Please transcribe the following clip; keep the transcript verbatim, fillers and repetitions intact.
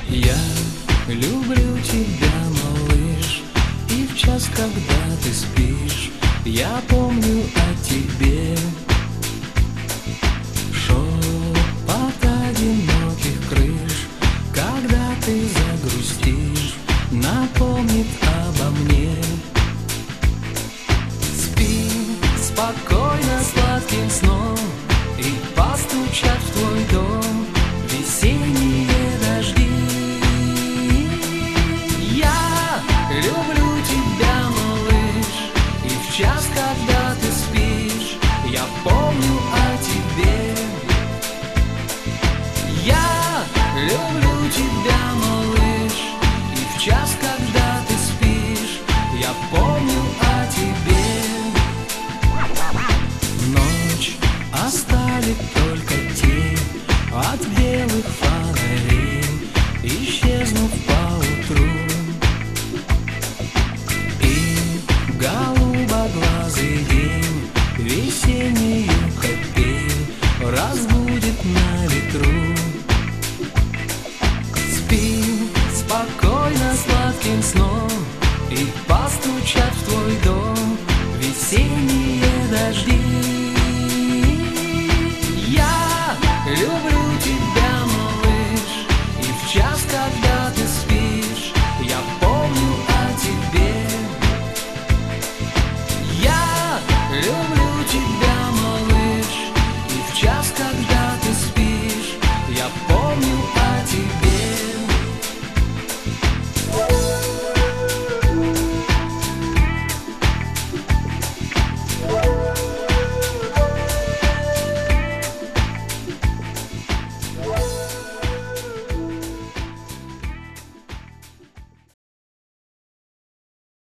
Я люблю тебя, малыш, и в час, когда ты спишь, я помню о тебе. Шепот одиноких крыш, когда ты загрустишь, напомнит обо мне. Спи спокойно сладким сном, и постучат в твой дом весенние дожди. Я люблю тебя, малыш, и в час, когда ты спишь, я помню о тебе. Я люблю тебя, малыш, и в час, когда ты спишь, я помню о тебе. Ночь оставит только тень от белых фонарей, исчезнув поутру. И голубоглазый день весеннюю капель разбудит на ветру. Спи спокойно сладким сном,